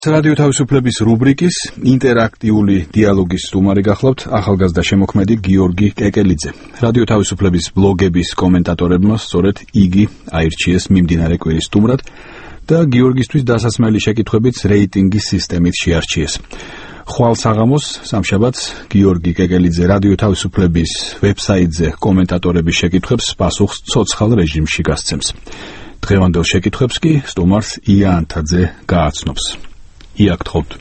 რადიო თავისუფლების რუბრიკის ინტერაქტიული დიალოგის სტუმარი გახლავთ ახალგაზრდა შემოქმედი გიორგი კეკელიძე. რადიო თავისუფლების ბლოგების კომენტატორებმა სწორედ იგი აირჩიეს მიმდინარე კვირის სტუმრად და გიორგისთვის დასასმელი შეკითხვებით რეიტინგის სისტემით შეარჩიეს. ხვალ საღამოს სამშაბათს გიორგი კეკელიძე რადიო თავისუფლების ვებსაიტზე კომენტატორების შეკითხვებს პასუხს ცოცხალ რეჟიმში გასცემს. დღევანდელ შეკითხვებს კი სტუმარს ია ანთაძე გააცნობს. იაგთხოვთ.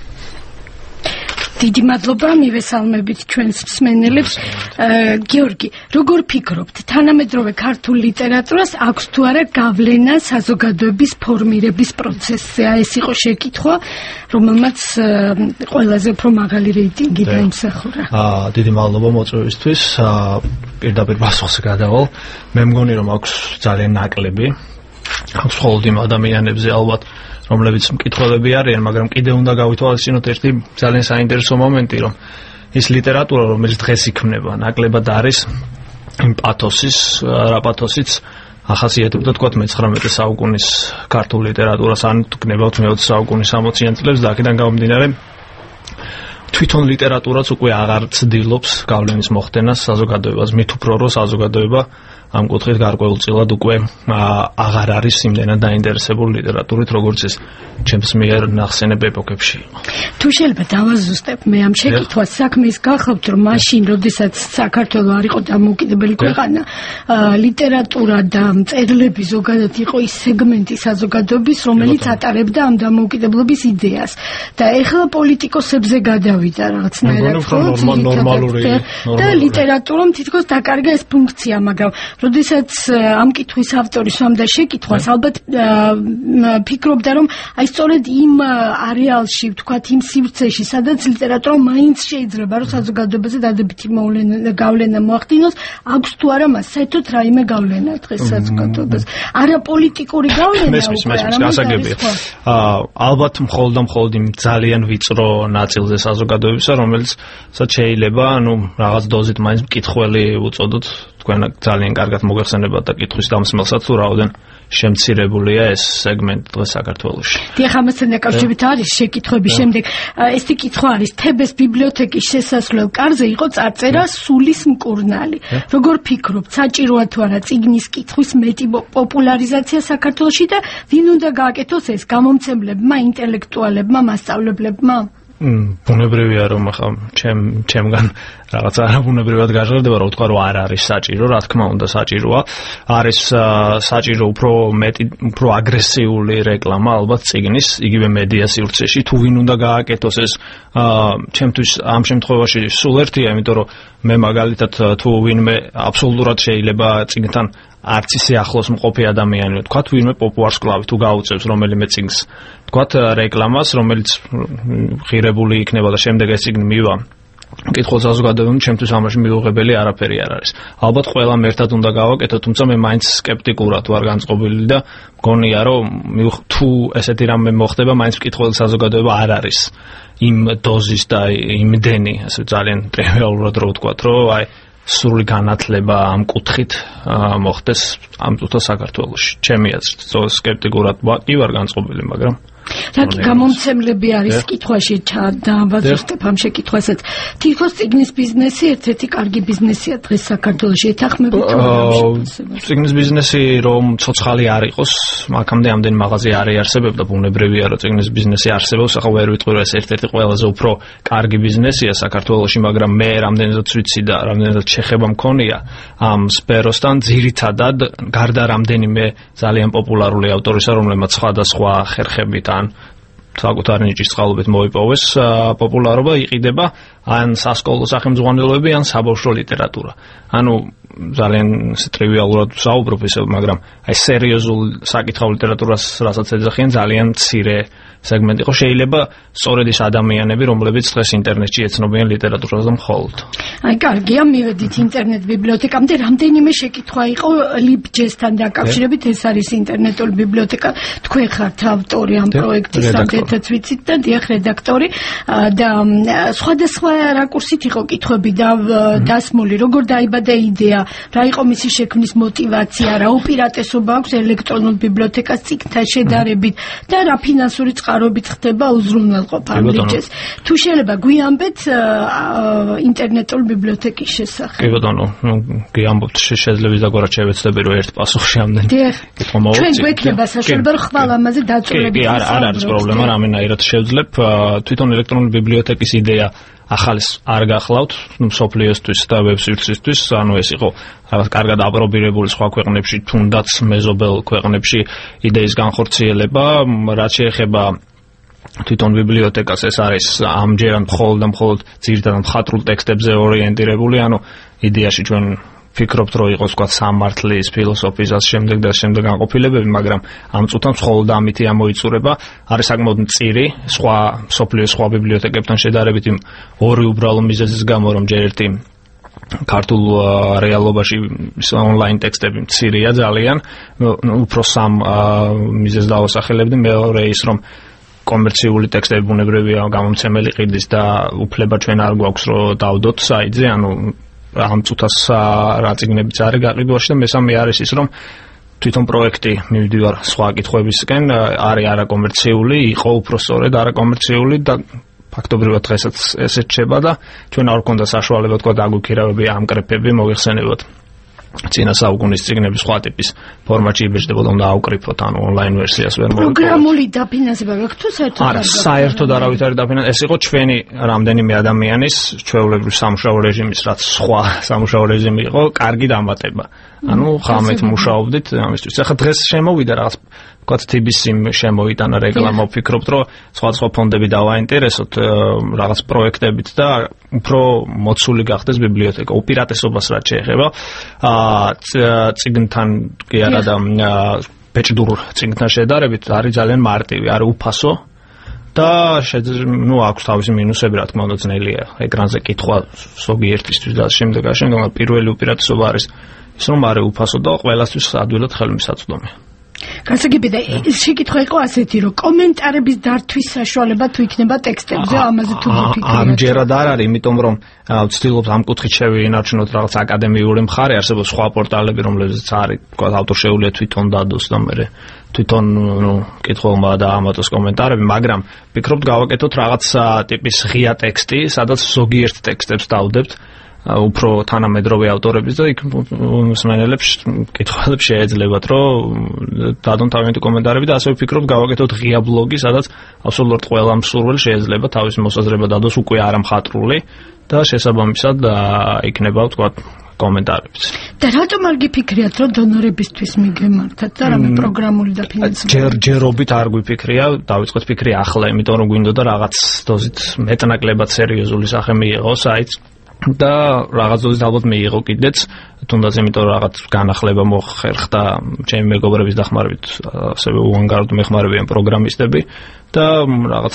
დიდი მადლობა მივესალმებით ჩვენს მსმენელებს. გიორგი, როგორ ფიქრობთ, თანამედროვე ქართულ ლიტერატურას აქვს თუ არა გავლენა საზოგადოების ფორმირების პროცესზე? ეს იყო შეკითხვა, რომელმაც ყველაზე უფრო მაღალი რეიტინგი დაიმსახურა. დიდი მადლობა მოწვევისთვის. პირდაპირ პასუხს გადავალ. მე მგონი რომ აქვს ძალიან ნაკლები. აქვს მხოლოდ იმ ადამიანებზე ალბათ რომლებიც მკითხველები არიან, მაგრამ კიდე უნდა გავითვალისწინოთ ერთი ძალიან საინტერესო მომენტი, რომ ის ლიტერატურა, რომელიც დღეს იქმნება, ნაკლებად არის იმ პათოსის, რა პათოსიც ახასიათებდა თქვათ მე-19 საუკუნის ქართულ ლიტერატურას, ან გნებავთ მე-20 საუკუნის 60-იან წლებს და აქედან გამომდინარე თვითონ ლიტერატურაც უკვე აღარ ცდილობს გავლენის მოხდენას საზოგადოებას, მით უფრო რომ საზოგადოება ამ კუთხით გარკვეულწილად უკვე აღარ არის იმდენად დაინტერესებული ლიტერატურით, როგორც ეს ჩემს მიერ ნახსენებ ეპოქებში იყო. თუ შეიძლება დავაზუსტებ მე ამ შეკითხვას, საქმე ის გახავთ, რომ მაშინ, როდესაც საქართველო არ იყო დამოუკიდებელი ქვეყანა, ლიტერატურა და მწერლები ზოგადად იყო ის სეგმენტი საზოგადოების, რომელიც ატარებდა ამ დამოუკიდებლობის იდეას. და ეხლა პოლიტიკოსებზე გადავიდა რაღაცნაირად, და ლიტერატურამ თითქოს დაკარგა ეს ფუნქცია, მაგრამ როდესაც ამ კითხვის ავტორი სვამდა შეკითხვას, ალბათ ფიქრობდა, რომ აი სწორედ იმ არეალში, ვთქვათ, იმ სივრცეში, სადაც ლიტერატურა მაინც შეიძლება, რომ საზოგადოებაზე დადებითი გავლენა მოახდინოს, აქვს თუ არა მას საერთოდ რაიმე გავლენა დღეს საზოგადოებას. არა პოლიტიკური გავლენა, ალბათ მხოლოდ იმ ძალიან ვიწრო ნაწილზე საზოგადოებისა, რომელსაც შეიძლება, რაღაც დოზით მაინც მკითხველი უწოდოთ, თქვენ ძალიან კარგად მოგეხსენებათ და კითხვის დამსმელსაც თუ რაოდენ შემცირებულია ეს სეგმენტი დღეს საქართველოში. დიახ, ამასთან დაკავშირებით არის შეკითხვები. შემდეგ ესეთი კითხვა არის: თებეს ბიბლიოთეკის შესასვლელ კარზე იყო წარწერა სულის მკურნალი. როგორ ფიქრობთ, საჭიროა თუ არა წიგნის კითხვის მეტი პოპულარიზაცია საქართველოში და ვინ უნდა გააკეთოს ეს, გამომცემლებმა, ინტელექტუალებმა, მასწავლებლებმა? ბუნებრივია რომ ახლა ჩემგან რაღაც არაბუნებრივად გაჟღერდება რომ ვთქვა რომ არ არის საჭირო, რა თქმა უნდა საჭიროა. არის საჭირო უფრო აგრესიული რეკლამა ალბათ წიგნის იგივე მედია სივრცეში, თუ ვინ უნდა გააკეთოს ეს ჩემთვის ამ შემთხვევაში სულ ერთია, იმიტომ რომ მე მაგალითად თუ ვინმე აბსოლუტურად შეიძლება წიგნთან არც ისე ახლოს მყოფი ადამიანი, თქვათ ვინმე პოპუარსკლავი თუ გაუწევს რომელიმე წიგნს, თქვათ რეკლამას, რომელიც ღირებული იქნება და შემდეგ ეს წიგნი მივა მკითხველს საზოგადოებამ, ჩემთვის ამაში მიუღებელი არაფერი არ არის. ალბათ ყველამ ერთად უნდა გავაკეთო, თუმცა მე მაინც სკეპტიკურად ვარ განწყობილი და მგონია რომ თუ ესეთი რამე მოხდება, მაინც მკითხველი საზოგადოება არ არის იმ დოზის და იმდენი, ასე ძალიან ტრიvialურად რო ვთქვათ, რომ აი სრული განათლება ამ კუთხით მოხდეს ამ წუთას საქართველოში. ჩემი აზრით, სკეპტიკურად კი ვარ განწყობილი, მაგრამ რაკი გამომცემლები არის კითხვაში დავაზუსტებ ამ შეკითხვასაც. თითქოს წიგნის ბიზნესი ერთ-ერთი კარგი ბიზნესია დღეს საქართველოში. ეთანხმებით წიგნის ბიზნესი რომ ცოცხალი არ იყოს, აქამდე ამდენი მაღაზია არ იარსებებდა, ბუნებრივია რომ წიგნის ბიზნესი არსებობს. ახლა ვერ ვიტყვი რომ ეს ერთ-ერთი ყველაზე უფრო კარგი ბიზნესია საქართველოში, მაგრამ მე რამდენადაც ვიცი და რამდენადაც შეხება მქონია ამ სფეროსთან, ძირითადად გარდა რამდენიმე ძალიან პოპულარული ავტორისა, რომლებმაც სხვადასხვა ხერხებით საკუთარი ნიჭის წყალობით მოიპოვეს პოპულარობა, იყიდება ან სასკოლო სახელმძღვანელოები, ან საბავშვო ლიტერატურა. ანუ ძალიან ტრიvialურად ვსაუბრობ ისე, მაგრამ აი სერიოზულ საკითხავ ლიტერატურას, რასაც ეძახიან, ძალიან მცირე სეგმენტი იყო. შეიძლება სწორედ ის ადამიანები, რომლებიც დღეს ინტერნეტში ეცნობიან ლიტერატურას და მხოლოდ. აი კარგია, მივედით ინტერნეტ ბიბლიოთეკამდე. რამდენიმე შეკითხვა იყო LibJS-თან დაკავშირებით, ეს არის ინტერნეტული ბიბლიოთეკა. თქვენ ხართ ავტორი ამ პროექტის, ერთად ვიცით და დიახ, რედაქტორი და სხვადასხვა რაკურსით იყო კითხვები და დასმული, როგორ დაიბადა იდეა, რა იყო მისი შექმნის мотиваცია, რა უპირატესობა აქვს ელექტრონულ ბიბლიოთეკას წიგნთან შედარებით და რა ფინანსური წყაროებით ხდება უზრუნველყოფა ამ ნიჭეს. თუ შეიძლება გვიამბეთ ინტერნეტულ ბიბლიოთეკის შესახებ. კი ბატონო, გიამბობთ შეიძლება დაგორაჩევეცდები რომ ერთ პასუხში ამდენ კითხვა მოვუწიოთ. ჩვენ გვექნება საშუალება რომ ხვალ ამაზე დაწურებით. კი, არ არის პრობლემა, რამენაირად შევძლებ. თვითონ ელექტრონული ბიბლიოთეკის იდეა ახალს არ გახლავთ, მსოფლიოსთვის და ვებსიტისთვის, ანუ ეს იყო რაღაც კარგად აპრობირებული სხვა ქვეყნებში, თუნდაც მეზობელ ქვეყნებში იდეის განხორციელება, რაც შეეხება თვითონ ბიბლიოთეკას, ეს არის ამჯერად მხოლოდ ძირითადად მხატვრულ ტექსტებზე ორიენტირებული, ანუ იდეაში ჩვენ ფიქრობთ, რომ იყოს თქვა სამართლის, ფილოსოფიის და შემდეგ განყოფილებები, მაგრამ ამ წუთამ მხოლოდ ამითი ამოიწურება, არის საკმაოდ მწირი, სხვა მსოფლიოს სხვა ბიბლიოთეკებთან შედარებით იმ ორი უბრალო მიზეზის გამო, რომ ჯერ ერთი ქართულ რეალობაში ონლაინ ტექსტები მცირეა ძალიან, უფრო სამ მიზეზს დავასახელებდი, მეორე ის რომ კომერციული ტექსტები ბუნებრივია გამომცემელი ყიდის და უფლება ჩვენ არ გვაქვს რომ დავდოთ საიტზე, ანუ ამ წუთას რა წიგნებიც არის გაყიდვაში და მესამე არის ის რომ თვითონ პროექტი მივდივარ სხვა კითხვებისკენ არის არაკომერციული, იყო უფრო სწორედ არაკომერციული და ფაქტობრივად დღესაც ესე რჩება და ჩვენ არ გვქონდა საშუალება თქვა დაგვიქირავები ამკრეფები მოიხსენებოდ წინა საუკუნის წიგნების სხვა ტიპის ფორმატში იბეჭდებოდა და აუკრიფოთ, ანუ ონლაინ ვერსიას ვერ მოვიყავ. პროგრამული დაფინანსება გაქვთ თუ საერთოდ? არა, საერთოდ არავით არ დაფინანსება. ეს იყო ჩვენი რამდენიმე ადამიანის ჩვეულებრივ სამუშაო რეჟიმის, რაც სხვა სამუშაო რეჟიმი იყო, კარგი დამატება. ანუ ხამეთ მუშაობდით ამისთვის. ახლა დღეს შემოვიდა რაღაც ვთქვათ TBC-მ შემოიტანა რეკლამა, ვფიქრობთ რომ სხვა ფონდები დავაინტერესოთ რაღაც პროექტებით და უფრო მოცული გახდეს ბიბლიოთეკა. უპირატესობას რაც შეეხება წიგნთან კი არა და ბეჭდურ წიგნთან შედარებით არის ძალიან მარტივი, არის უფასო და აქვს თავისი მინუსები, რა თქმა უნდა, ძნელია ეკრანზე კითხვა ზოგიერთისთვის და შემდეგ ამავე პირველი უპირატესობა არის ის რომ არის უფასო და ყველასთვის ადვილად ხელმისაწვდომია. გასაგებია, შეკითხვა იყო ასეთი, რომ კომენტარების დართვის საშუალება თუ იქნება ტექსტებზე, ამაზე თუ გიფიქრებთ? ამჯერად არ არის, იმიტომ რომ ვცდილობთ ამ კუთხით შევინარჩუნოთ რაღაც აკადემიური მხარე, არსებობს სხვა პორტალები, რომლებზეც არის, თქვა, ავტორ შეუძლია თვითონ დადოს და მე თვითონ კითხულმა და ამატოს კომენტარები, მაგრამ ვფიქრობთ გავაკეთოთ რაღაც ტიპის ღია ტექსტი, სადაც ზოგიერთ ტექსტებს დავდებთ უფრო თანამედროვე ავტორების და იქ მსმენელებს კითხველებს შეეძლებათ რომ დადონ თავიანთი კომენტარები და ასევე ვფიქრობთ გავაკეთოთ ღია ბლოგი, სადაც აბსოლუტურად ყველა მსურველი შეეძლება თავის მოსაზრება დადოს უკვე არამხატვრული და შესაბამისად იქნება ვთქვათ კომენტარებიც. და რატომ არ გიფიქრიათ რომ დონორებისთვის მიგემართათ და რამე პროგრამული დაფინანსება? ჯერობით არ გვიფიქრია, დავიწყოთ ფიქრი ახლა, იმიტომ რომ გვინდოდა რაღაც დოზით მეტნაკლებად სერიოზული სახე მიიღო საიტს და რაღაც დოზით ალბათ მიიღო კიდეც, თუნდაც იმიტომ რომ რაღაც განახლება მოხერხდა ჩემი მეგობრების დახმარებით, ასევე უანგაროდ მეხმარებიან პროგრამისტები და რაღაც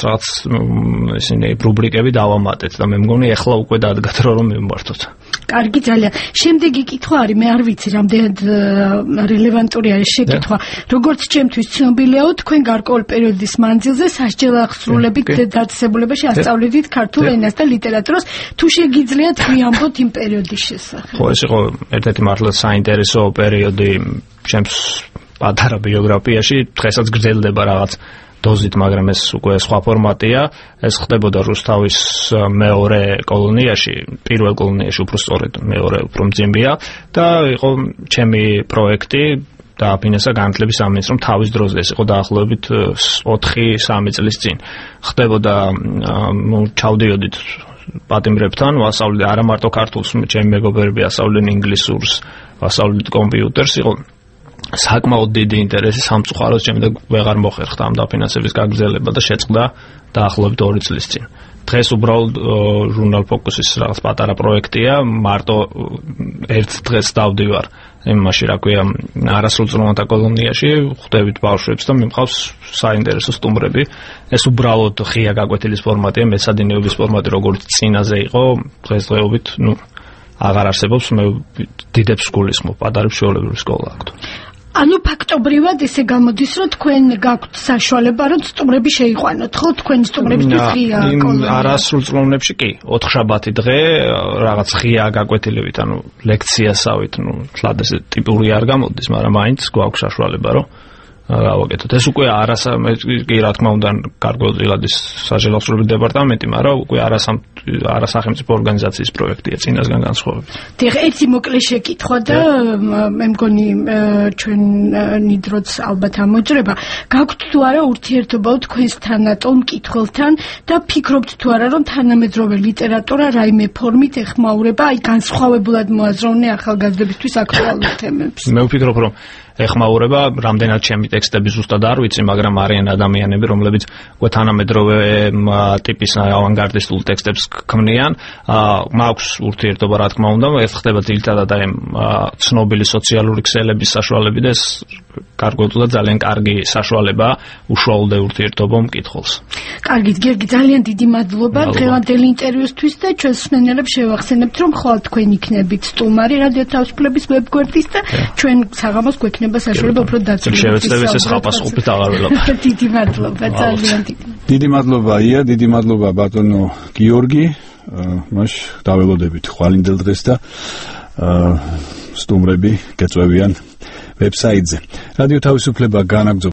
ისინი რუბრიკები დავამატეთ და მე მგონი ახლა უკვე დადგათ რომ მივმართოთ. კარგი, ძალიან. შემდეგი კითხვა არის, მე არ ვიცი რამდენად რელევანტური არის შეკითხვა. როგორც ჩემთვის ცნობილიაო, თქვენ გარკვეულ პერიოდის მანძილზე სასჯელ აღსრულებით დაწესებულებაში ასწავლედით ქართულ ენას და ლიტერატურას. თუ შეგიძლიათ გვიამბოთ იმ პერიოდის შესახებ? ხო, ეს იყო ერთ-ერთი მართლაც საინტერესო პერიოდი ჩემს პატარა ბიოგრაფიაში, დღესაც გრძელდება რაღაც დოზით, მაგრამ ეს უკვე სხვა ფორმატია. ეს ხდებოდა რუსთავის მეორე კოლონიაში, პირველ კოლონიაში უფრო სწორედ, მეორე უფრო მძიმეა და იყო ჩემი პროექტი და აფინანსა განათლების სამინისტრომ რომ თავის დროზე ეს იყო დაახლოებით 4-3 წლის წინ. ხდებოდა ჩავდიოდით პატიმრებთან, ვასწავლეთ არა მარტო ქართულს, ჩემი მეგობრები ასწავლდნენ ინგლისურს, ვასწავლეთ კომპიუტერს, იყო საკმაოდ დიდი ინტერესი სამწუხაროდ შემდეგ ვეღარ მოხერხდა ამ დაფინანსების გაგრძელება და შეწყდა დაახლოებით 2 წლის წინ. დღეს უბრალოდ ჟურნალ ფოკუსის რაღაც პატარა პროექტია, მარტო ერთ დღეს დავდივარ იმაში, რა ქვია, არასრულწლოვანთა კოლონიაში, ხვდებით ბავშვებს და მიმყავს საინტერესო სტუმრები. ეს უბრალოდ ღია გაკვეთილის ფორმატია, მეცადინეობის ფორმატი, როგორც წინაზე იყო, დღესდღეობით, აღარ არსებობს, მე დიდებს გულისხმობ, პატარებს ჩვეულებრივი სკოლა აქვს. ანუ ფაქტობრივად ესე გამოდის, რომ თქვენ გაქვთ საშუალება, რომ სტუმრები შეიყვანოთ, ხო? თქვენ სტუმრებისთვის ღია კოლონია. არასრულ წლოვნებში კი, 4 შაბათი დღე რაღაც ღია გაკვეთილებით, ანუ ლექციასავით, თლად ესე ტიპური არ გამოდის, მაგრამ მაინც გვაქვს საშუალება, რომ გავაკეთოთ. ეს უკვე კი რა თქმა უნდა გარკვეულწილად ის საჟელოსრული დეპარტამენტი, მაგრამ უკვე არასახელმწიფო ორგანიზაციის პროექტია წინასგან განსხვავებით. დიახ, ერთი მოკლე შეკითხვა და მე მგონი ჩვენ ნიდროც ალბათ ამოჯრება. გაქვთ თუ არა ურთიერთობა თქვენს თანატოლ მკითხველთან და ფიქრობთ თუ არა რომ თანამედროვე ლიტერატურა რაიმე ფორმით ეხმაურება აი განსხვავებულად მოაზროვნე ახალგაზრდებისთვის აქტუალურ თემებს? მე ვფიქრობ რომ ეხმაურება, რამდენად ჩემი ტექსტები ზუსტად არ ვიცი, მაგრამ არიან ადამიანები, რომლებიც უკვე თანამედროვე ტიპის ავანგარდისტულ ტექსტებს ქმნიან. მაქვს ურთიერთობა, რა თქმა უნდა, ეს ხდება ძირითადად აი ცნობილი სოციალური ქსელების საშუალებით და ეს გარკვეულწილად ძალიან კარგი საშუალებაა უშუალოდ ურთიერთობა მკითხველს. კარგით, გიორგი, ძალიან დიდი მადლობა დღევანდელი ინტერვიუსთვის და ჩვენს მსმენელებს შევახსენებთ, რომ ხვალ თქვენ იქნებით სტუმარი რადიო თავისუფლების ვებგვერდის და ჩვენ საღამოს გვექნება საშუალება უფრო დაწვრილებით. შევეცდებით ეს ხალხასყოფით აღარ ველაპარაკო. დიდი მადლობა, ძალიან დიდი. დიდი მადლობა ია, დიდი მადლობა ბატონო გიორგი. მაშ დაველოდებით ხვალინდელ დღეს და სტუმრები გეწვევიან ვებსაიტზე. რადიო თავისუფლება განაგრძობს